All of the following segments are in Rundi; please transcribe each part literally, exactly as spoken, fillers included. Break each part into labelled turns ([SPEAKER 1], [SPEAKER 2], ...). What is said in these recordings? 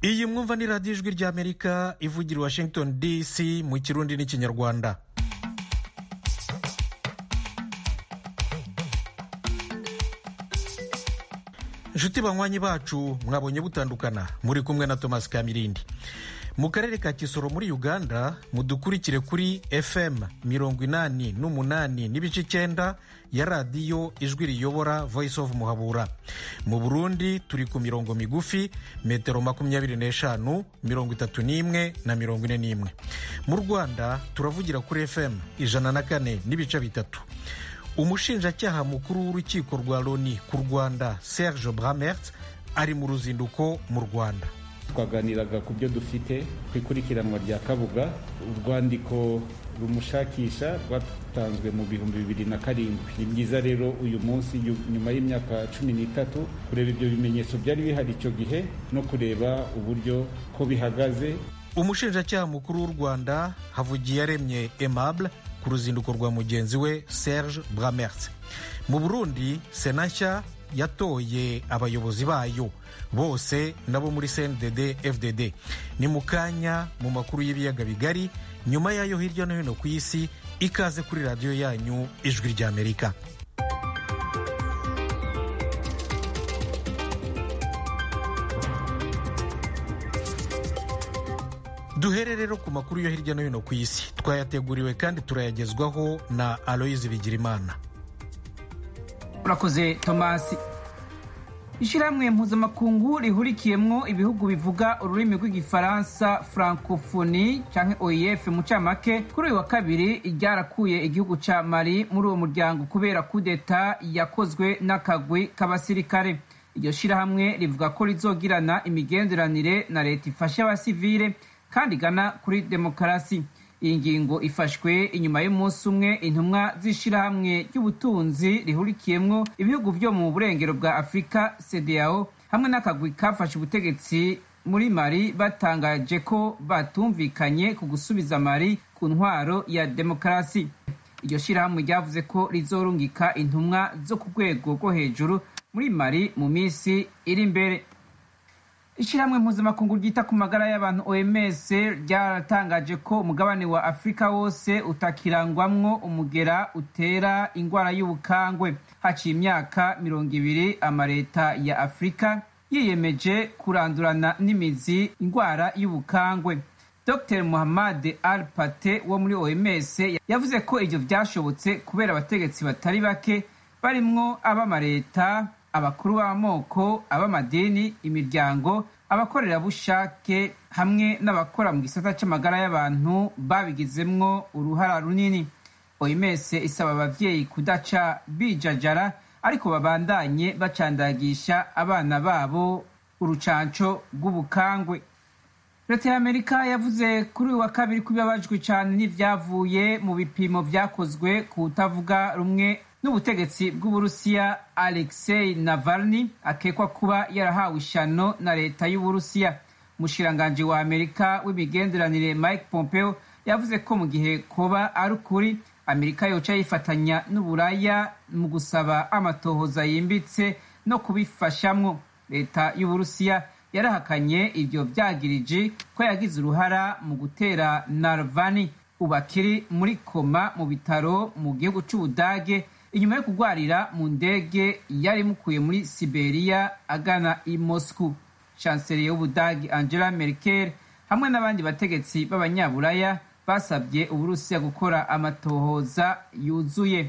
[SPEAKER 1] iyi mwumva ni radiyo ijwi ry'Amerika ivugira i Washington D C mu kirundi n'ikinyarwanda. Inshuti banywanyi bacu mwabonye butandukana, muri kumwe na Thomas Kamirindi. Mu karere ka Kisoro muri Uganda mudukurikire kuri F M mirongo inani n'umunani n'ibice icyenda ya radiyo ijwi riyobora Voice of Muhabura. Mu Burundi turi ku mirongo migufi metero makumyabiri n'eshanu, mirongo itatu n'imwe na mirongo ine n'imwe. Mu Rwanda turavugira kuri F M ijana na kane n'ibice bitatu. Umushinjacyaha mukuru w'urukiko rwa Loni ku Rwanda Serge Bramert ari mu ruzinduko mu Rwanda.
[SPEAKER 2] Twaganiraga ku byo dufite ku ikurikiranwa rya Kabuga. Urwandiko rumushakisha rwatanzwe mu bihumbi bibiri na karindwi. Ni byiza rero uyu munsi nyuma y'imyaka cumi n'itatu kureba ibyo bimenyetso byari bihari icyo gihe no kureba uburyo ko bihagaze.
[SPEAKER 1] Umushinjacyaha mukuru w'u Rwanda Havugiyaremye Aimable ku ruzinduko rwa mugenzi we Serge Bramert. Mu Burundi Sena nshya yatoye abayobozi bayo bose nabo muri C N D D F D D. Ni mu kanya mu makuru y'ibiyaga bigari, nyuma yayo hirya no hino ku isi. Ikaze kuri radiyo yanyu ijwi ry'Amerika. Duhere rero ku makuru yo hirya no hino ku isi. Twayateguriwe kandi turayagezwaho na Aloise Bigirimana.
[SPEAKER 3] Urakoze Thomas. Ishiramwe mpuzamakungu rihurikiyemwo ibihugu bivuga ururimi rw'igifaransa Francophonie canke O I F mu camake kuri uyu wa kabiri ryarakuye igihugu ca Mali muri uwo muryango kubera kudeta yakozwe n'akagwi k'abasirikare. Iryo shirahamwe rivuga ko rizogirana imigenderanire na leta ifasha abasivile kandi igana kuri demokarasi. Iyi ngingo ifashwe inyuma y'umunsi umwe intumwa z'ishirahamwe ry'ubutunzi rihurikiyemwo ibihugu vyo mu burengero bwa Afrika C D A O hamwe n'akagwi kafashe ubutegetsi muri Mali batangaje ko batumvikanye ku gusubiza Mali ku ntwaro ya demokarasi. Iryo shirahamwe ryavuze ko rizorungika intumwa zo ku rwego rwo hejuru muri Mali mu misi iri imbere. Ishiramwe mpuzamakungu ryita ku magara y'abantu O M S ryaratangaje ko umugabane wa Afrika wose utakirangwamwo umugera utera ingwara y'ubukangwe. Haciye imyaka mirongo ibiri amareta ya Afrika yiyemeje kurandurana n'imizi ingwara y'ubukangwe. Doctor Muhammad Al-Pate wo muri O M S yavuze ko ivyo vyashobotse kubera abategetsi batari bake barimwo abamareta, abakuru b'amoko, abamadini, imiryango, abakorerabushake hamwe n'abakora mu gisata c'amagara y'abantu babigizemwo uruhara runini. O M S isaba abavyeyi kudaca bijajara ariko babandanye bacandagisha abana babo urucanco rw'ubukangwe. Leta ya Amerika yavuze kuri uyu wa kabiri ko ibabajwe cane n'ivyavuye mu bipimo vyakozwe ku utavuga rumwe n'ubutegetsi bw'Uburusiya Alexei Navalny akekwa kuba yarahawe ishano na leta y'Uburusiya. Umushiranganje wa Amerika w'imigenderanire Mike Pompeo yavuze ko mu gihe koba ari ukuri Amerika yoca yifatanya n'Uburaya mu gusaba amatohoza yimbitse no kubifashamwo. Leta y'Uburusiya yarahakanye ivyo vyagirije ko yagize uruhara mu gutera Navalny ubakiri muri koma mu bitaro mu gihugu c'Ubudage inyuma yo kugwarira mu ndege yari mukuye muri Siberia agana i Moscow. Chancelier y'Ubudagi Angela Merkel hamwe n'abandi bategetsi b'abanyaburaya basabye Uburusiya gukora amatohoza yuzuye.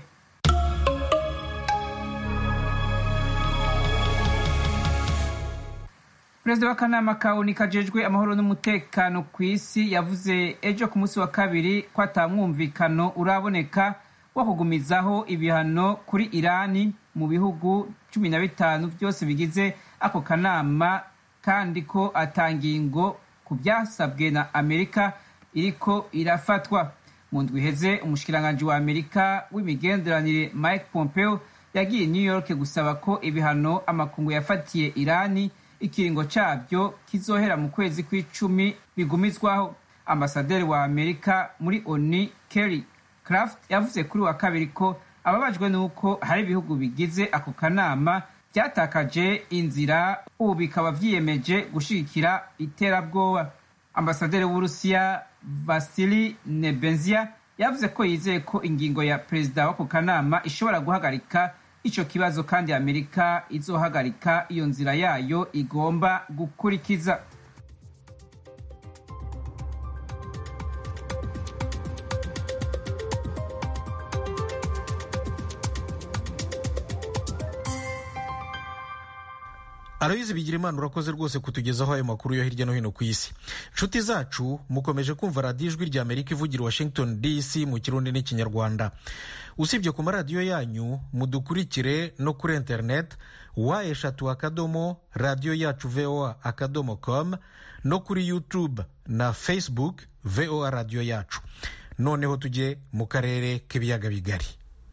[SPEAKER 3] Perezida w'akanama ka O N U kajejwe amahoro n'umutekano ku isi yavuze ejo ku munsi wa kabiri ko atamwumvikano uraboneka wo kugumizaho ibihano kuri Irani mu bihugu cumi na bitanu byose bigize ako kanama kandi ko atangingo ku byasabwe na Amerika iriko irafatwa. Mu ndwi iheze umushikiranganje wa Amerika w'imigenderanire Mike Pompeo yagiye New York gusaba ko ibihano amakungu yafatiye Irani ikiringo cabyo kizohera mu kwezi kw'icumi bigumizwaho. Ambasaderi wa Amerika muri O N U Kerry Craft yavuze kuri wa kabiri ko ababajwe nuko hari ibihugu bigize ako kanama byatakaje inzira ubu bikaba vyiyemeje gushigikira iterabwoba. Ambasaderi w'Uburusiya Vasili Nebenzia yavuze ko yizeye ko ingingo ya perezida w'ako kanama ishobora guhagarika ico kibazo kandi Amerika izohagarika iyo nzira yayo igomba gukurikiza.
[SPEAKER 1] Aloyizi Bigirimana urakoze rwose kutugezaho ayo makuru yo hirya no hino ku isi. Nshuti zacu mukomeje kumva radiyo ijwi rya Amerika ivugira Washington D C mu Kirundi n'Ikinyarwanda. Usibye ku maradiyo yanyu mudukurikire no kuri internet wa eshatu akadomo radiyo yacu V O A akadomo com no kuri YouTube na Facebook V O A radiyo yacu. Noneho tujye mu karere k'ibiyaga bigari.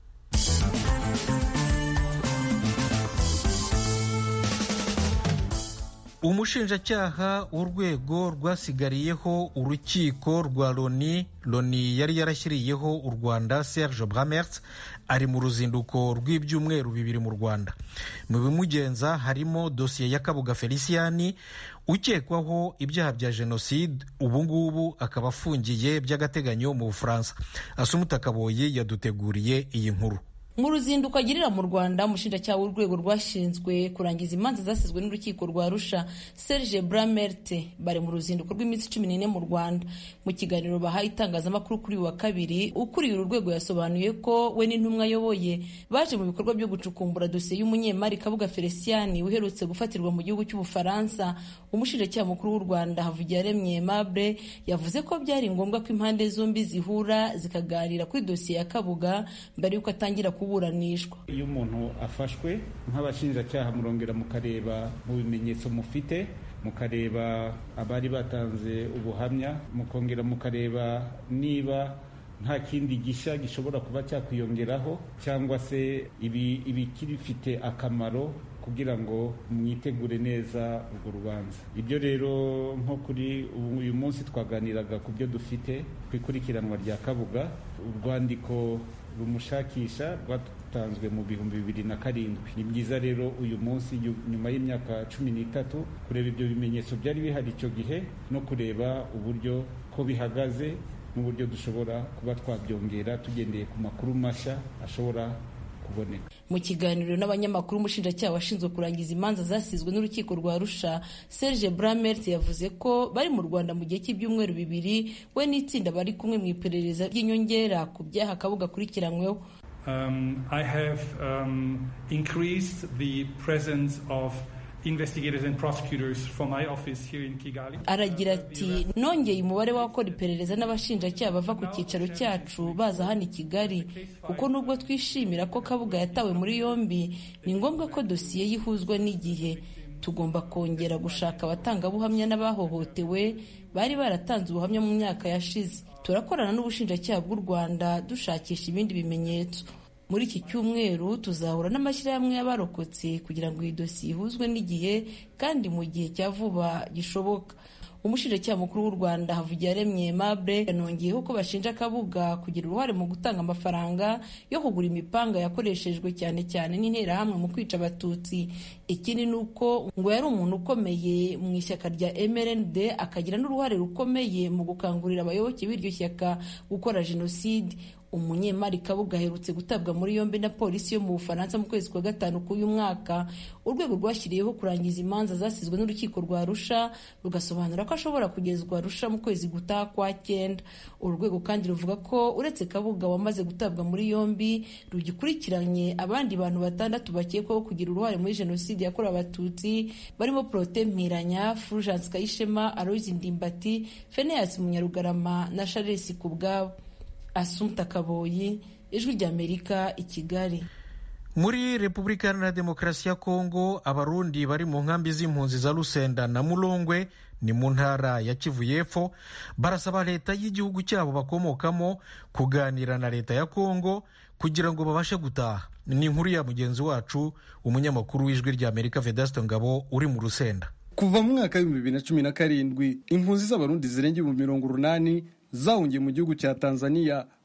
[SPEAKER 1] Umushinjacyaha w'urwego rwasigariyeho urukiko rwa Loni Loni yari yarashyiriyeho u Rwanda Serge Brammertz ari mu ruzinduko rw'ibyumweru bibiri mu Rwanda. Mu bimugenza harimo dosiye ya Kabuga Feliciani ukekwaho ibyaha bya jenoside, ubu ngubu akaba afungiye by'agateganyo mu Bufaransa. Asumuta Kaboyi yaduteguriye iyi nkuru.
[SPEAKER 4] Mu ruzinduko agirira mu Rwanda, umushinjacyaha w'urwego rwashinzwe kurangiza imanza zasizwe n'urukiko rwa Arusha Serge Brammertz bari mu ruzinduko rw'iminsi cumi n'ine mu Rwanda. Mu kiganiro bahaye itangazamakuru kuri uyu wa kabiri, ukuriye uru rwego yasobanuye ko we n'intumwa ayoboye baje mu bikorwa byo gucukumbura dosiye y'umunyemari Kabuga Feliciani uherutse gufatirwa mu gihugu cy'Ubufaransa. Umushinjacyaha mukuru w'u Rwanda Havugiyaremye Aimable yavuze ko byari ngombwa ko impande zombi zihura zikaganira kuri dosiye ya Kabuga mbere y'uko atangira kuburanishwa.
[SPEAKER 2] Iyo umuntu afashwe nk'abashinjacyaha murongera mukareba mu bimenyetso mufite, mukareba abari batanze ubuhamya, mukongera mukareba niba nta kindi gishya gishobora kuba cyakwiyongeraho cyangwa se ibi ibikirifite akamaro kugira ngo mwitegure neza urwo rubanza. Ibyo rero nko kuri uyu munsi twaganiraga ku byo dufite ku ikurikiranwa rya Kabuga. Urwandiko rumushakisha rwatanzwe mu bihumbi bibiri na karindwi. Ni byiza rero uyu munsi nyuma y'imyaka cumi n'itatu kureba ibyo bimenyetso byari bihari icyo gihe no kureba uburyo ko bihagaze n'uburyo dushobora kuba twabyongera tugendeye ku makuru mashya ashobora kuboneka.
[SPEAKER 4] Mu kiganiro n'abanyamakuru, umushinjacyaha washinzwe kurangiza imanza zasizwe n'urukiko rwa Arusha Serge Brammertz yavuze ko bari mu Rwanda mu gihe cy'ibyumweru bibiri we n'itsinda bari kumwe mu iperereza ry'inyongera ku byaha Kabuga akurikiranyweho.
[SPEAKER 5] Um, I have um, increased the presence of investigators and prosecutors from my office here in Kigali.
[SPEAKER 4] Aragira ati nongeye umubare w'abakora iperereza n'abashinjacyaha bava ku cyicaro cyacu baza hano i Kigali, kuko nubwo twishimira ko Kabuga yatawe muri yombi, ni ngombwa ko dosiye yihuzwa n'igihe. Tugomba kongera gushaka abatangabuhamya n'abahohotewe bari baratanze ubuhamya mu myaka yashize. Turakorana n'ubushinjacyaha bw'u Rwanda dushakisha ibindi bimenyetso. Muri iki cyumweru tuzahura n'amashyirahamwe y'abarokotse kugira ngo iyi dosiye ihuzwe n'igihe kandi mu gihe cya vuba gishoboka. Umushinjacyaha mukuru w'u Rwanda Havugiyaremye Aimable yanongeyeho ko bashinja Kabuga kugira uruhare mu gutanga amafaranga yo kugura imipanga yakoreshejwe cyane cyane n'interahamwe mu kwica Abatutsi. Ikindi ni uko ngo yari umuntu ukomeye mu ishyaka rya M R N D akagira n'uruhare rukomeye mu gukangurira abayoboke b'iryo shyaka gukora jenoside. Umunyemari Kabuga aherutse gutabwa muri yombi na polisi yo mu Bufaransa mu kwezi kwa gatanu k'uyu mwaka. Urwego rwashyiriyeho kurangiza imanza zasizwe n'urukiko rwa Arusha rugasobanura ko ashobora kugezwa Arusha mu kwezi gutaha kwa cyenda. Uru rwego kandi ruvuga ko uretse Kabuga wamaze gutabwa muri yombi, rugikurikiranye abandi bantu batandatu bakekwaho kugira uruhare muri jenoside yakorewe Abatutsi barimo Protais Mpiranya, Fulgence Kayishema, Aloys Ndimbati, Phineas Munyarugarama na Charles Kubwabo. Asumta Kaboyi, Ijwi ry'Amerika, i Kigali.
[SPEAKER 1] Muri Repubulika Iharanira Demokarasi ya Kongo, abarundi bari mu nkambi z'impunzi za Lusenda na Mulongwe ni mu ntara ya Kivu y'Epfo barasaba leta y'igihugu cyabo bakomokamo kuganira na leta ya Kongo kugira ngo babashe gutaha. Ni inkuru ya mugenzi wacu umunyamakuru w'Ijwi ry'Amerika Vedaste Ngabo uri mu Rusenda.
[SPEAKER 6] Kuva mu mwaka w'ibihumbi bibiri na cumi na karindwi impunzi z'abarundi zirenga mu mirongo urunani zahungiye mu gihugu cya Tanzania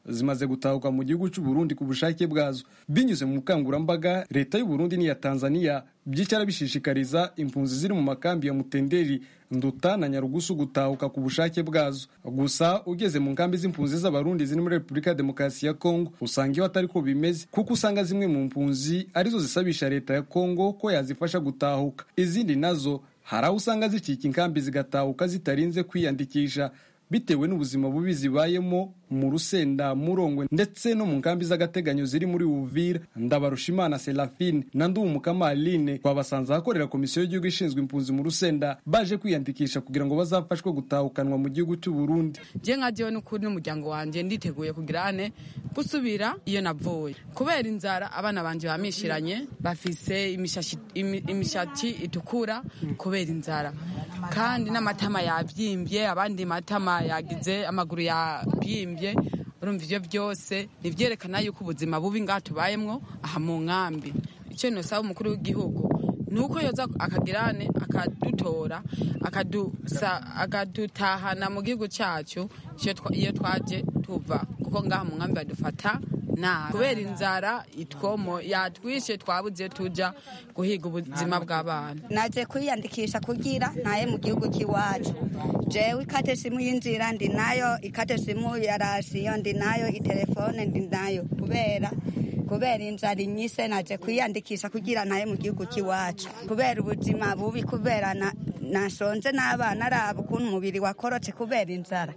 [SPEAKER 6] zimaze gutahuka mu gihugu cy'u Burundi ku bushake bwazo. Binyuze mu bukangurambaga, leta y'u Burundi n'iya Tanzania byicara bishishikariza impunzi ziri mu makambi ya Mutenderi, Nduta na Nyarugusu gutahuka ku bushake bwazo. Gusa ugeze mu nkambi z'impunzi z'abarundi ziri muri Repubulika ya Demokarasi ya Kongo usanga iyo atari ko bimeze, kuko usanga zimwe mu mpunzi arizo zisabisha leta ya Kongo ko yazifasha gutahuka. Izindi nazo hari aho usanga zicika inkambi zigatahuka zitarinze kwiyandikisha bitewe n'ubuzima bubi zibayemo mu Rusenda, Murongwe ndetse no mu nkambi z'agateganyo ziri muri Uvira. Ndabarushimana Serafine na Ndumukama Aline babasanze ahakorera komisiyo y'igihugu ishinzwe impunzi mu Rusenda baje kwiyandikisha kugira ngo bazafashwe gutahukanwa mu gihugu cy'u Burundi.
[SPEAKER 7] Je nka je n'ukuri n'umuryango wanje nditeguye kugirane gusubira iyo navuye, kubera inzara abana banje bamishiranye bafise imishashi imishati itukura kubera inzara, kandi n'amatama yabyimbye, abandi matama yagize amaguru yabyimbye. Urumva ivyo byose nivyerekana yuko ubuzima bubi ngaha tubayemwo aha mu nkambi. Icyo nosaba umukuru w'igihugu nuko yoza akagirane akadutora akadusa akadutahana mu gihugu cyacu iyo twaje tuva, kuko ngaha mu nkambi badufata na kubera inzara itwomo yatwishe twabuze tuja guhiga ubuzima bw'abana.
[SPEAKER 8] Naje kwiyandikisha kugira ntaye mu gihugu kiwacu. Jewe ikate simu y'inzira ndi nayo, ikate simu ya rasiyo ndi nayo, itelefone ndi nayo, kubera kubera inzara inyise naje kwiyandikisha kugira ntaye mu gihugu kiwacu, kubera ubuzima bubi, kubera na nasonze n'abana araba ukuntu umubiri wakorotse kubera inzara,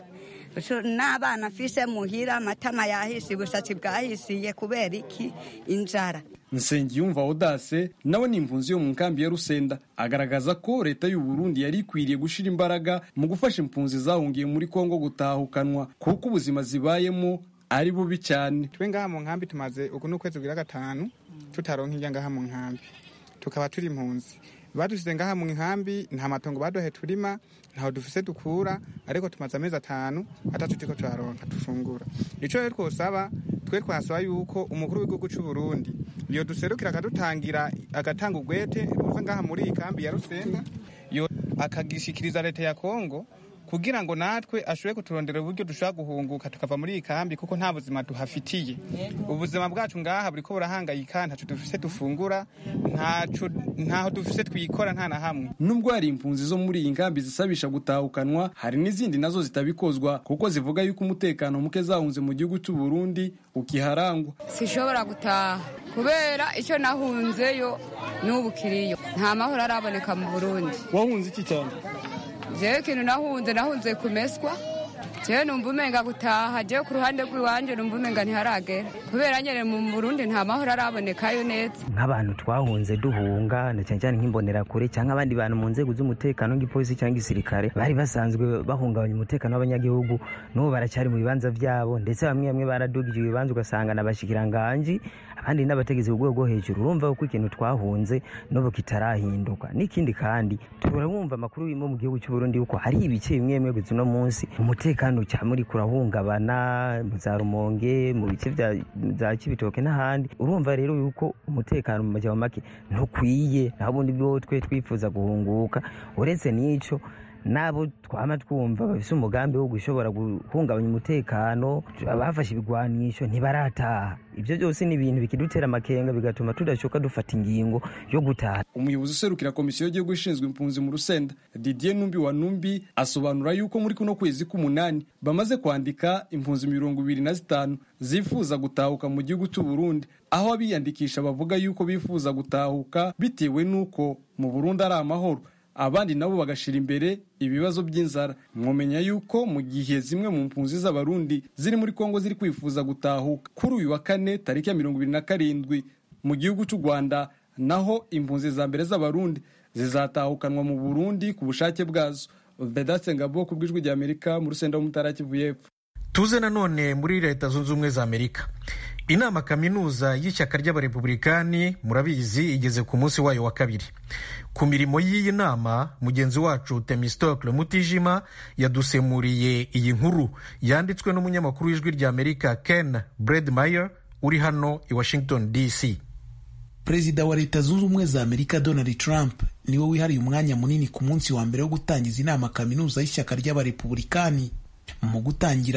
[SPEAKER 8] n'abana afise muhira amatama yahise, ubushatsi bwahisiye kubera iki inzara.
[SPEAKER 6] Nsengiyumva Odase nawe ni impunzi yo mu nkambi ya Rusenda, agaragaza ko leta y'u Burundi yari ikwiriye gushira imbaraga mu gufasha impunzi zahungiye muri Kongo gutahukanwa, kuko ubuzima zibayemo ari bubi cyane.
[SPEAKER 9] Twe ngaha mu nkambi tumaze uku n'ukwezi kugira gatanu tutaronka irya ngaha mu nkambi, tukaba turi impunzi. Badusize ngaha mu nkambi nta matongo badohe turima, ntaho dufise dukura, ariko tumaze amezi atanu atatu tiko turaronka dufungura. Ico rero twosaba, twe twasaba yuko umukuru w'igihugu cy'u Burundi iyo duserukira akadutangira agatanga ugwete uva ngaha muri iyi kambi ya Rusenda, yo akagishikiriza leta ya Kongo kugira ngo natwe ashobore kuturondera uburyo dushobora guhunguka tukava muri iyi kambi, kuko nta buzima duhafitiye. Ubuzima bwacu ngaha buriko burahangayika, ntaco dufise dufungura, ntaco ntaho dufise twikora nta na hamwe.
[SPEAKER 6] Nubwo hari impunzi zo muri iyi nkambi zisabisha gutahukanwa, hari n'izindi nazo zitabikozwa kuko zivuga yuko umutekano muke zahunze mu gihugu cy'u Burundi ukiharangwa.
[SPEAKER 7] Sishobora gutaha kubera icyo nahunzeyo n'ubu kiriyo, nta mahoro araboneka mu Burundi.
[SPEAKER 6] Wahunze iki cyane?
[SPEAKER 7] Jewe kintu nahunze nahunze kumeswa, jewe numva umenga gutaha, jewe ku ruhande rw'iwanje numva umenga ntiharagera, kubera nyene mu Burundi nta mahoro arabonekayo neza.
[SPEAKER 10] Nk'abantu twahunze duhunga na cyane cyane nk'imbonera kure cyangwa abandi bantu mu nzego z'umutekano nk'ipolisi cyangwa igisirikare bari basanzwe bahungabanya umutekano w'abanyagihugu, n'ubu baracyari mu bibanza byabo, ndetse bamwe bamwe baradugije ibibanza ugasanga n'abashikiranganji abandi n'abategezi ku rwego hejuru. Urumva ko ikintu twahunze n'ubu kitarahinduka. N'ikindi kandi turabumva amakuru yo mu gihugu cy'u Burundi yuko hari ibice bimwe bimwe gusa no munsi umutekano cya muri kurahungabana mu za Rumonge, mu bice bya za Kibitoke n'ahandi. Urumva rero yuko umutekano mu majya make ntukwiye, nabundi byo twe twifuza guhunguka. Uretse n'ico nabo twama twumva bafise umugambi wo gushobora guhungabanya umutekano, abafashe ibigwanisho ntibarataha. Ibyo byose ni ibintu bikidutera amakenga bigatuma tudashoka dufata ingingo yo gutaha.
[SPEAKER 6] Umuyobozi userukira komisiyo y'igihugu ishinzwe impunzi mu Rusenda, Didier Numbi wa Numbi, asobanura yuko muri kuno kwezi k'umunani bamaze kwandika impunzi mirongo ibiri na zitanu zifuza gutahuka mu gihugu cy'u Burundi, aho abiyandikisha bavuga yuko bifuza gutahuka bitewe n'uko mu Burundi ari amahoro, abandi nabo bagashira imbere ibibazo by'inzara. Mwomenya yuko mu gihe zimwe mu mpunzi z'abarundi ziri muri Kongo ziri kwifuza gutahuka kuri uyu wa kane tariki ya mirongo ibiri na karindwi mu gihugu cy'u Rwanda, naho impunzi za mbere z'abarundi zizatahukanwa mu Burundi ku bushake bwazo. Vedaste Ngabo ku bw'ijwi rya Amerika mu Rusenda mu Mutara Kivu y'Epfo.
[SPEAKER 1] Tuze nanone muri Leta Zunze Ubumwe za Amerika. Inama kaminuza y'ishyaka ry'abarepublikani murabizi igeze ku munsi wayo wa kabiri. Ku mirimo y'iyi nama mugenzi wacu Temistocle Mutijima yadusemuriye iyi nkuru yanditswe n'umunyamakuru w'ijwi rya Amerika Ken Bredmeyer uri hano i Washington D C.
[SPEAKER 11] Perezida wa Leta Zunze Ubumwe za Amerika Donald Trump niwe wihariye umwanya munini ku munsi wa mbere wo gutangiza inama kaminuza y'ishyaka ry'abarepublikani. Mu gutangira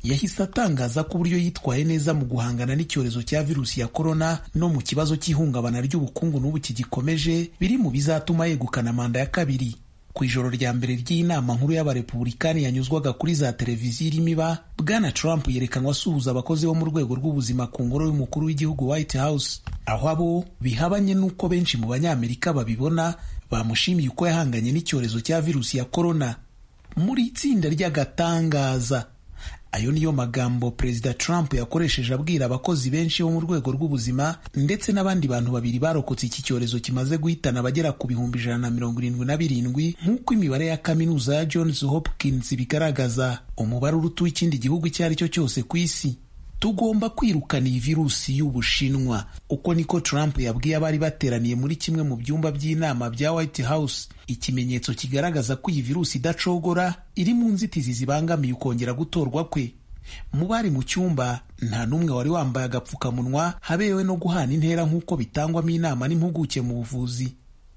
[SPEAKER 11] yahise atangaza ko uburyo yitwaye neza mu guhangana n'icyorezo cya virusi ya korona no mu kibazo cy'ihungabana ry'ubukungu n'ubu kigikomeje biri mu bizatuma yegukana manda ya kabiri. Ku ijoro rya mbere ry'inama nkuru y'abarepubulikani yanyuzwaga kuri za televiziyo irimo iba, Bwana Trump yerekanwa asuhuza abakozi bo mu rwego rw'ubuzima ku ngoro y'umukuru w'igihugu White House, aho abo bihabanye n'uko benshi mu banyamerika babibona bamushimiye uko yahanganye n'icyorezo cya virusi ya korona. Muri itsinda ry'agatangaza, ayo niyo magambo Perezida Trump yakoresheje abwira abakozi benshi bo mu rwego rw'ubuzima ndetse n'abandi bantu babiri barokotse iki cyorezo kimaze guhitana abagera ku bihumbi ijana na mirongo irindwi na birindwi nk'uko imibare ya kaminuza ya Johns Hopkins bigaragaza, umubare uruta w'ikindi gihugu icyo ari cyo cyose ku isi. Tugomba kwirukana iyi virusi y'Ubushinwa, uko niko Trump yabwiye abari bateraniye muri kimwe mu byumba by'inama bya White House, ikimenyetso kigaragaza ko iyi virusi idacogora iri mu nzitizi zibangamiye ukongera gutorwa kwe. Mu bari mu cyumba nta n'umwe wari wambaye agapfukamunwa, habewe no guhana intera nk'uko bitangwamo inama n'impuguke mu buvuzi.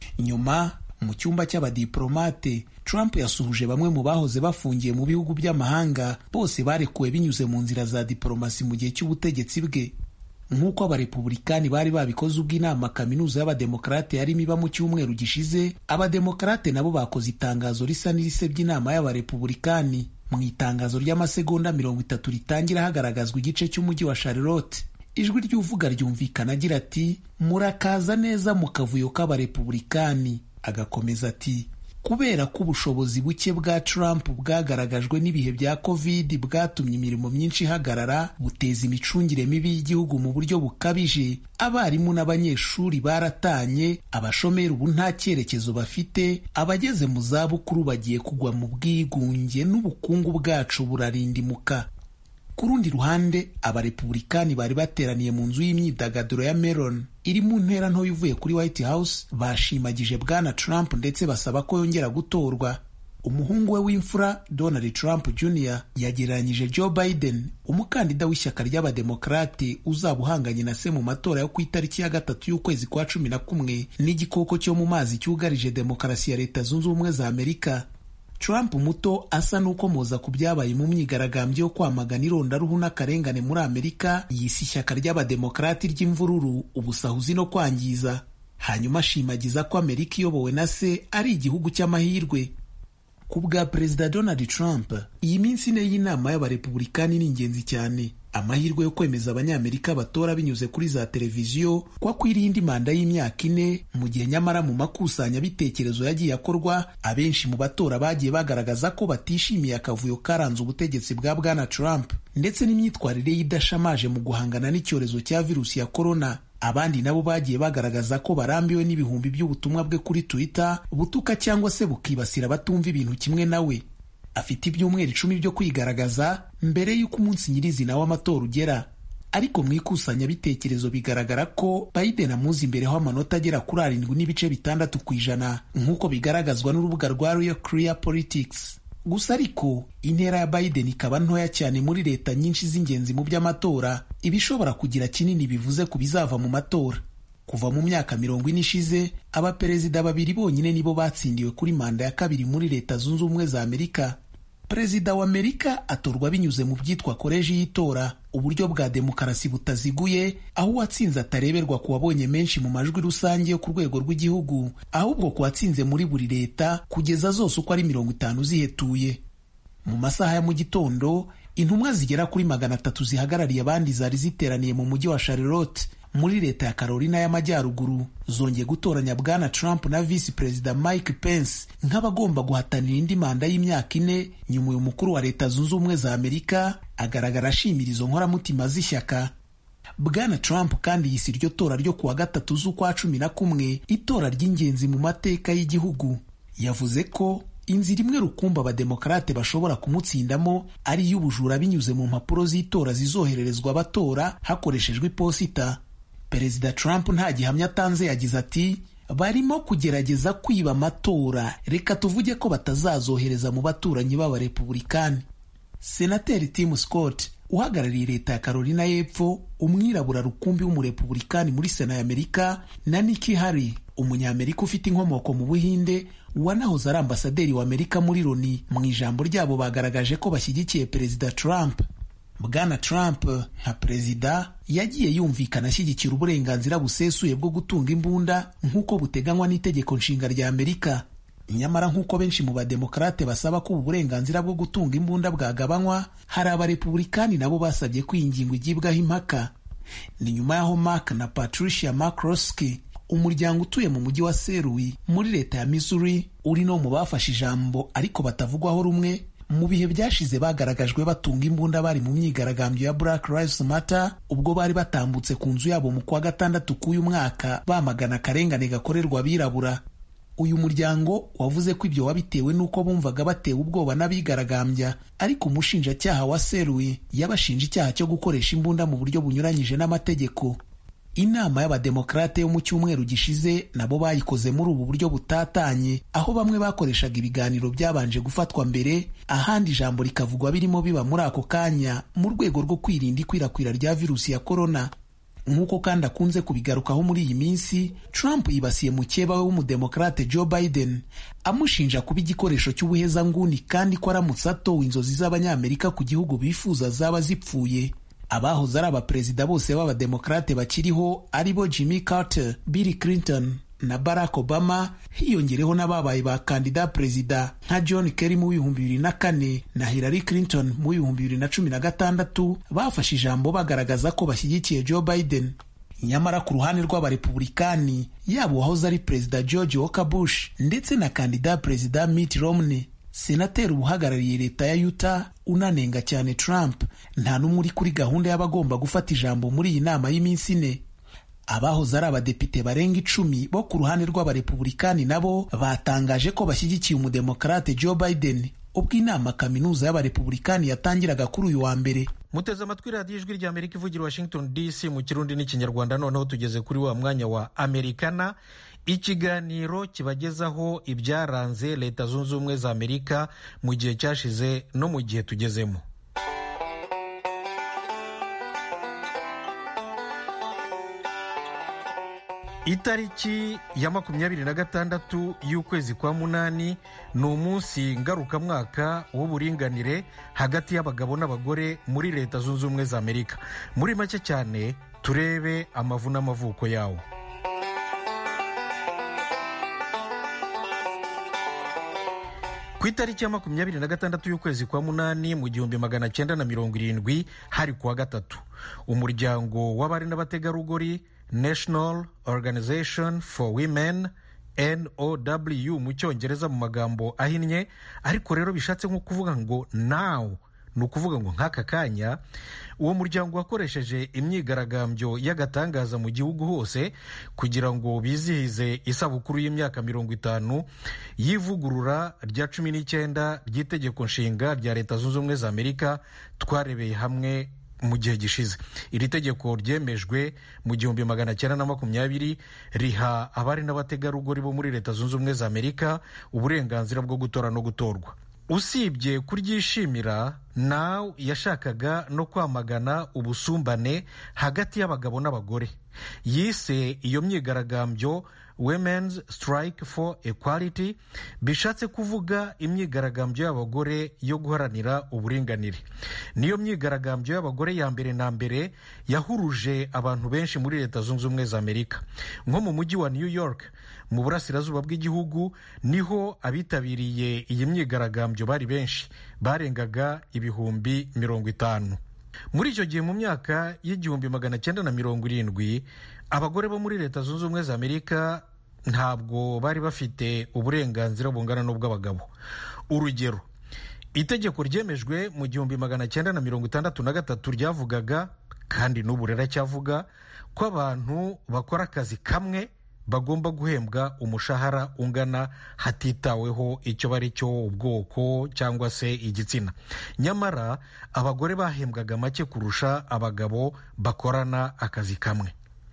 [SPEAKER 11] Nyuma mu cyumba cy'abadiplomate, Trump yasuhuje bamwe mu bahoze bafungiye mu bihugu by'amahanga, bose barekuwe binyuze mu nzira za diplomasi mu gihe cy'ubutegetsi bwe. Nk'uko abarepubulikani bari babikoze ubwo inama kaminuza y'abademokarate yarimo iba mu cyumweru gishize, abademokarate nabo bakoze itangazo risa n'irisebya inama y'abarepubulikani. Mu itangazo ry'amasegonda mirongo itatu ritangira hagaragazwa igice cy'umujyi wa Charlotte, ijwi ry'uvuga ryumvikana agira ati murakaza neza mu kavuyo k'abarepubulikani. Agakomeza ati kubera ko ubushobozi buke bwa Trump bwagaragajwe n'ibihe bya Covid bwatumye imirimo myinshi ihagarara, buteza imicungire mibi y'igihugu mu buryo bukabije, abarimu n'abanyeshuri baratanye, abashomeri ubu nta cyerekezo bafite, abageze mu zabukuru bagiye kugwa mu bwigunge n'ubukungu bwacu burarindimuka. Ku rundi ruhande, abarepubulikani bari bateraniye mu nzu y'imyidagaduro ya Meron iri mu ntera ntoya uvuye kuri White House, bashimagije Bwana Trump ndetse basaba ko yongera gutorwa. Umuhungu we w'imfura Donald Trump Junior yagereranyije Joe Biden, umukandida w'ishyaka ry'abademokarate uzaba uhanganye na se mu matora yo ku itariki ya gatatu y'ukwezi kwa cumi na kumwe, n'igikoko cyo mu mazi cyugarije demokarasi ya Leta Zunze Ubumwe za Amerika. Trump muto asa n'ukomoza ku byabaye mu myigaragambyo yo kwamagana irondaruhu n'akarengane muri Amerika, yise ishyaka ry'abademokarati ry'imvururu, ubusahuzi no kwangiza. Hanyuma ashimagiza ko Amerika iyobowe na se ari igihugu cy'amahirwe. Ku bwa Perezida Donald Trump, iyi minsi ine y'inama y'abarepubulikani ni ingenzi cyane. Amahirwe yo kwemeza abanyamerika batora binyuze kuri za televiziyo ko akwiriye indi manda y'imyaka ine, mu gihe nyamara mu makusanya bitekerezo yagiye akorwa, abenshi mu batora bagiye bagaragaza ko batishimiye akavuyo karanze ubutegetsi bwa Bwana Trump ndetse n'imyitwarire y'idashamaje mu guhangana n'icyorezo cya virusi ya korona. Abandi nabo bagiye bagaragaza ko barambiwe n'ibihumbi by'ubutumwa bwe kuri Twitter butuka cyangwa se bukibasira batumva ibintu kimwe nawe. Afite ibyumweru icumi byo kwigaragaza mbere y'uko umunsi nyirizina w'amatora ugera, ariko mu ikusanyabitekerezo bigaragara ko Biden amuzi imbereho amanota agera kuri arindwi n'ibice bitandatu ku ijana nk'uko bigaragazwa n'urubuga rwa Real Clear Politics. Gusa ariko intera ya Biden ikaba ntoya cyane muri leta nyinshi z'ingenzi mu by'amatora, ibishobora kugira kinini bivuze ku bizava mu matora. Kuva mu myaka mirongo ine ishize, abaperezida babiri bonyine nibo batsindiwe kuri manda ya kabiri muri Leta Zunze Ubumwe za Amerika. Perezida wa Amerika atorwa binyuze mu byitwa koleji y'itora, uburyo bwa demokarasi butaziguye, aho uwatsinze atareberwa ku wabonye menshi mu majwi rusange yo ku rwego rw'igihugu, ahubwo ku watsinze muri buri leta kugeza zose uko ari mirongo itanu zihetuye. Mu masaha ya mu gitondo, intumwa zigera kuri magana atatu zihagarariye abandi zari ziteraniye mu mujyi wa Charlotte muri leta ya Carolina y'Amajyaruguru, zongeye gutoranya Bwana Trump na Visi Perezida Mike Pence nk'abagomba guhatanira indi manda y'imyaka ine. Nyuma uyu mukuru wa Leta Zunze Ubumwe za Amerika agaragara ashimira izo nkoramutima z'ishyaka. Bwana Trump kandi yise iryo tora ryo kuwa gatatu z'ukwa cumi na kumwe itora ry'ingenzi mu mateka y'igihugu. Yavuze ko inzira imwe rukumbi abademokarate bashobora kumutsindamo ari iy'ubujura binyuze mu mpapuro z'itora zizohererezwa abatora hakoreshejwe iposita. Perezida Trump nta gihamya atanze, yagize ati barimo kugerageza kwiba amatora, reka tuvuge ko batazazohereza mu baturanyi b'abarepubulikani. Senateri Tim Scott uhagarariye leta ya Carolina y'Epfo, umwirabura rukumbi w'umurepubulikani muri Sena ya Amerika, na Nikki Haley, umunyamerika ufite inkomoko mu Buhinde wanahoze ari ambasaderi wa Amerika muri Loni, mu ijambo ryabo bagaragaje ko bashyigikiye Perezida Trump. Bwana Trump nka perezida yagiye yumvikana ashyigikira uburenganzira busesuye bwo gutunga imbunda nk'uko buteganywa n'itegeko nshinga rya Amerika. Nyamara nk'uko benshi mu bademokarate basaba ko ubu burenganzira bwo gutunga imbunda bwagabanywa, hari abarepublikani nabo basabye ko iyi ngingo igibwaho impaka. Ni nyuma y'aho Mark na Patricia McCloskey, umuryango utuye mu mujyi wa Saint Louis muri leta ya Missouri, uri no mu bafashe ijambo ariko batavugwaho rumwe, mu bihe byashize bagaragajwe batunga imbunda bari mu myigaragambyo ya Black Lives Matter, ubwo bari batambutse ku nzu yabo mu kwa gatandatu k'uyu mwaka bamagana akarengane gakorerwa abirabura. Uyu muryango wavuze ko ibyo wabitewe n'uko bumvaga batewe ubwoba n'abigaragambya, ariko umushinjacyaha wa Saint Louis yabashinja icyaha cyo gukoresha imbunda mu buryo bunyuranyije n'amategeko. Inama y'abademokarate yo mu cyumweru gishize nabo bayikoze muri ubu buryo butatanye, aho bamwe bakoreshaga ibiganiro byabanje gufatwa mbere, ahandi ijambo rikavugwa birimo biba muri ako kanya mu rwego rwo kwirinda ikwirakwira rya virusi ya korona. Nk'uko kandi akunze kubigarukaho muri iyi minsi, Trump yibasiye mukeba we w'umudemokrate Joe Biden amushinja kuba igikoresho cy'ubuhezanguni kandi ko aramutse atowe inzozi z'abanyamerika ku gihugu bifuza zaba zipfuye. Abahoze ari abaperezida bose b'abademokrate bakiriho aribo Jimmy Carter, Bill Clinton na Barack Obama, hiyongereho n'ababaye ba kandida perezida nka John Kerry mu bihumbi bibiri na kane na Hillary Clinton mu bihumbi bibiri na cumi na gatandatu, bafashe ijambo bagaragaza ko bashyigikiye Joe Biden. Nyamara ku ruhande rw'abarepublikani, yaba uwahoze ari perezida George Walker Bush ndetse na kandida perezida Mitt Romney, senateri ubuhagarariye leta ya Utah unanenga cyane Trump, nta n'umwe uri kuri gahunda y'abagomba gufata ijambo muri iyi nama y'iminsi ine. Abahoze ari abadepite barenga icumi bo ku ruhande rw'abarepublikani nabo batangaje ko bashyigikiye umudemokrate Joe Biden ubwo inama kaminuza y'abarepublikani yatangiraga kuri uyu wa mbere.
[SPEAKER 1] Muteze amatwi radiyo ijwi rya Amerika ivugira Washington D C mu Kirundi n'Ikinyarwanda. Noneho tugeze kuri wa mwanya wa Amerikana, ikiganiro kibagezaho ibyaranze Leta Zunze Ubumwe za Amerika mu gihe cyashize no mu gihe tugezemo. Itariki ya makumyabiri na gatandatu y'ukwezi kwa munani ni umunsi ngarukamwaka w'uburinganire hagati y'abagabo n'abagore muri Leta Zunze Ubumwe za Amerika. Muri make cyane turebe amavu n'amavuko yawo. Ku itariki ya makumyabiri na gatandatu y'ukwezi kwa munani mu gihumbi magana cyenda na mirongo irindwi, hari kuwa gatatu, umuryango w'abari n'abategarugori National Organization for Women, N O W mu cyongereza mu magambo ahinnye, ariko rero bishatse nko kuvuga ngo now, ni ukuvuga ngo nk'aka kanya, uwo muryango wakoresheje imyigaragambyo y'agatangaza mu gihugu hose kugira ngo bizihize isabukuru y'imyaka mirongo itanu y'ivugurura rya cumi n'icyenda ry'itegeko nshinga rya Leta Zunze Ubumwe za Amerika twarebeye hamwe mu gihe gishize. Iri tegeko ryemejwe mu gihumbi magana cyenda na makumyabiri, riha abari n'abategarugori bo muri Leta Zunze Ubumwe za Amerika uburenganzira bwo gutora no gutorwa. Usibye kuryishimira, nawe yashakaga no kwamagana ubusumbane hagati y'abagabo n'abagore. Yise iyo myigaragambyo Women's Strike for Equality, bishatse kuvuga imyigaragambyo y'abagore yo guharanira uburinganire. Niyo myigaragambyo y'abagore ya mbere na mbere yahuruje abantu benshi muri Leta Zunze Ubumwe za Amerika. Nko mu mujyi wa New York mu burasirazuba bw'igihugu niho abitabiriye iyi myigaragambyo bari benshi, barengaga ibihumbi mirongo itanu. Muri icyo gihe mu myaka y'igihumbi magana cyenda na mirongo irindwi, abagore bo muri Leta Zunze Ubumwe za Amerika ntabwo bari bafite uburenganzira bungana n'ubw'abagabo. Urugero, itegeko ryemejwe mu gihumbi magana cyenda na mirongo itandatu na gatatu ryavugaga, kandi n'ubu riracyavuga, ko abantu bakora akazi kamwe bagomba guhembwa umushahara ungana hatitaweho icyo bari cyo, ubwoko cyangwa se igitsina. Nyamara abagore bahembwaga make kurusha abagabo bakorana akazi kamwe.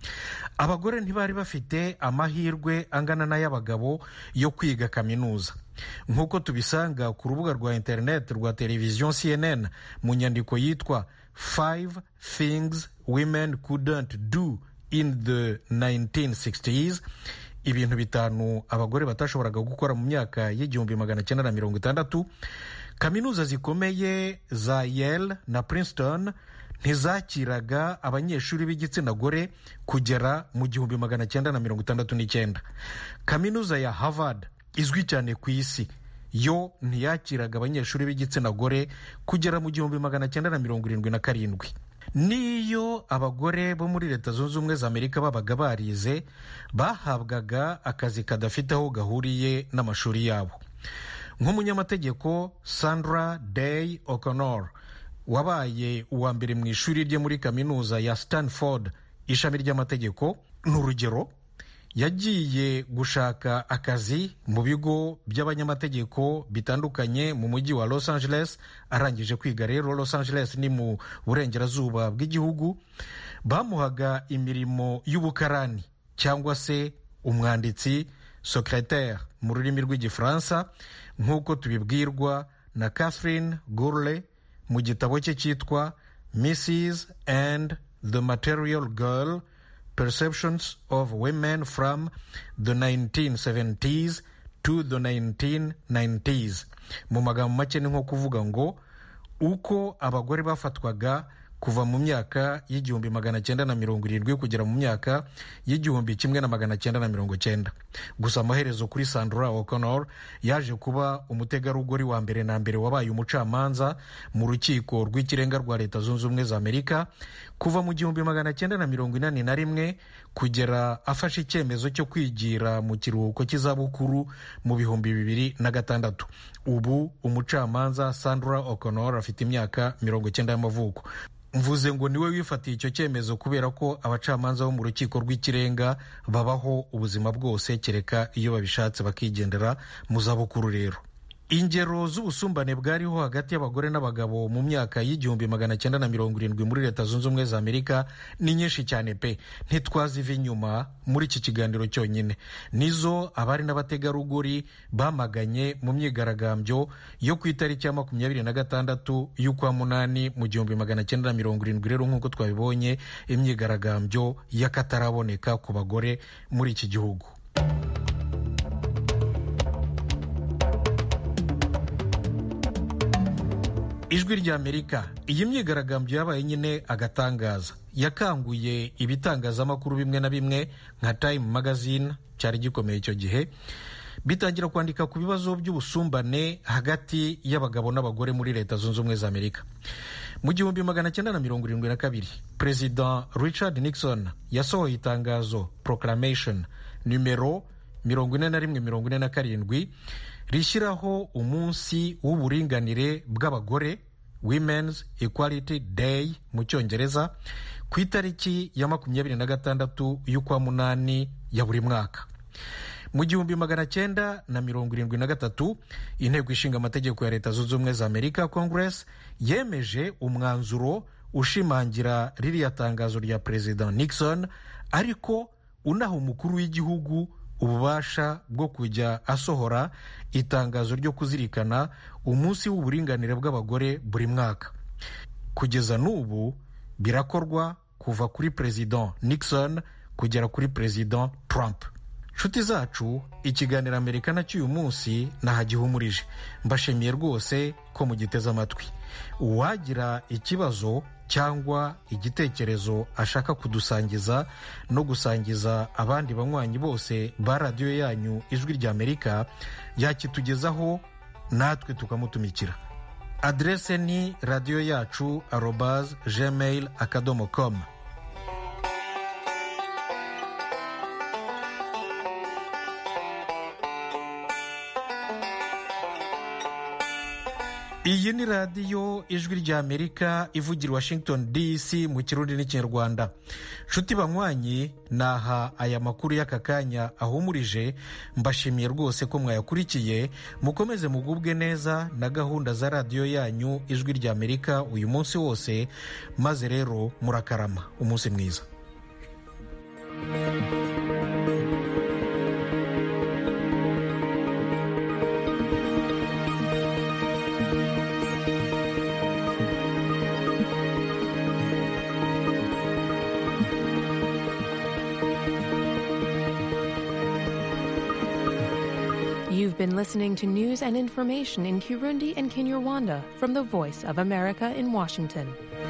[SPEAKER 1] Abagore ntibari bafite amahirwe angana n'ay'abagabo yo kwiga kaminuza. Nk'uko tubisanga ku rubuga rwa internet rwa televiziyo C N N mu nyandiko yitwa Five Things Women Couldn't Do in the nineteen sixties, ibintu bitanu abagore batashoboraga gukora mu myaka y'igihumbi magana cyenda na mirongo itandatu. kaminuza zikomeye za Yale na Princeton ntizakiraga abanyeshuri b'igitsina gore kugera mu gihumbi magana cyenda na mirongo itandatu n'icyenda. Kaminuza ya Harvard izwi cyane ku isi yo ntiyakiraga abanyeshuri b'igitsina gore kugera mu gihumbi magana cyenda na mirongo irindwi na karindwi. N'iyo abagore bo muri Leta Zunze Ubumwe za Amerika babaga barize, bahabwaga akazi kadafite aho gahuriye n'amashuri yabo. Nk'umunyamategeko Sandra Day O'Connor wabaye uwa mbere mu ishuri rye muri kaminuza ya Stanford ishami ry'amategeko, n'urugero yagiye gushaka akazi mu bigo by'abanyamategeko bitandukanye mu mujyi wa Los Angeles. Arangije kwiga rero, Los Angeles ni mu burengerazuba bw'igihugu, bamuhaga imirimo y'ubukarani cyangwa se umwanditsi, secrétaire mu rurimi rw'igifaransa, nk'uko tubibwirwa na Catherine Gourley mu gitabo cye cyitwa Missus and the Material Girl, Perceptions of Women from the nineteen seventies to the nineteen nineties. Mu magambo make ni nko kuvuga ngo uko abagore bafatwaga kuva mu myaka y'igihumbi magana cyenda na mirongo irindwi kugera mu myaka y'igihumbi kimwe na magana cyenda na mirongo cyenda. Gusa amaherezo kuri Sandra O'Connor yaje kuba umutegarugori wa mbere na mbere wabaye umucamanza mu rukiko rw'ikirenga rwa Leta Zunze Ubumwe za Amerika kuva mu gihumbi magana cyenda na mirongo inani na rimwe kugera afashe icyemezo cyo kwigira mu kiruhuko cy'izabukuru mu bihumbi bibiri na gatandatu. Ubu umucamanza Sandra O'Connor afite imyaka mirongo cyenda y'amavuko. Mvuze ngo niwe wifatiye icyo cyemezo kubera ko abacamanza bo mu rukiko rw'ikirenga babaho ubuzima bwose kereka iyo babishatse bakigendera mu zabukuru. Rero ingero z'ubusumbane bwariho hagati y'abagore n'abagabo mu myaka y'igihumbi magana cyenda na mirongo irindwi muri Leta Zunze Ubumwe za Amerika ni nyinshi cyane pe, ntitwaziva inyuma muri iki kiganiro cyonyine. Nizo abari n'abategarugori bamaganye mu myigaragambyo yo ku itariki ya makumyabiri na gatandatu y'ukwa munani mu gihumbi magana cyenda na mirongo irindwi. Rero nk'uko twabibonye, imyigaragambyo y'akataraboneka ku bagore muri iki gihugu. Ijwi ry'Amerika, iyi myigaragambyo yabaye nyine agatangaza. Yakanguye ibitangazamakuru bimwe na bimwe nka Time Magazine, cyari gikomeye icyo gihe, bitangira kwandika ku bibazo by'ubusumbane hagati y'abagabo n'abagore muri Leta Zunze Ubumwe za Amerika. Mu gihumbi magana cyenda na mirongo irindwi na kabiri, President Richard Nixon yasohoye itangazo Proclamation numero mirongo ine na rimwe mirongo ine na karindwi rishyiraho umunsi w'uburinganire bw'abagore, Women's Equality Day mu Cyongereza, ku itariki ya makumyabiri na gatandatu y'ukwa munani ya buri mwaka. Mu gihumbi magana cyenda na mirongo irindwi na gatatu, inteko ishinga amategeko ya Leta Zunze Ubumwe za Amerika, Congress, yemeje umwanzuro ushimangira ririya tangazo rya President Nixon, ariko unaha umukuru w'igihugu ububasha bwo kujya asohora itangazo ryo kuzirikana umunsi w'uburinganire bw'abagore buri mwaka. Kugeza n'ubu birakorwa kuva kuri President Nixon kugera kuri President Trump. Nshuti zacu, ikiganiro Amerikana cy'uyu munsi nahagihumurije. Mbashimiye rwose ko mugiteze amatwi. Uwagira ikibazo cyangwa igitekerezo ashaka kudusangiza no gusangiza abandi banywanyi bose ba radiyo yanyu Ijwi ry'Amerika, yakitugezaho natwe tukamutumikira. Adrese ni radiyo yacu arobase gmail akadomo com. Iyi ni radiyo Ijwi ry'Amerika ivugira Washington D C mu Kirundi n'Ikinyarwanda. Nshuti banywanyi, naha aya makuru y'aka kanya ahumurije. Mbashimiye rwose ko mwayakurikiye. Mukomeze mugubwe neza na gahunda za radiyo yanyu Ijwi ry'Amerika uyu munsi wose, maze rero murakarama. Umunsi mwiza.
[SPEAKER 12] You've been listening to news and information in Kirundi and Kinyarwanda from the Voice of America in Washington.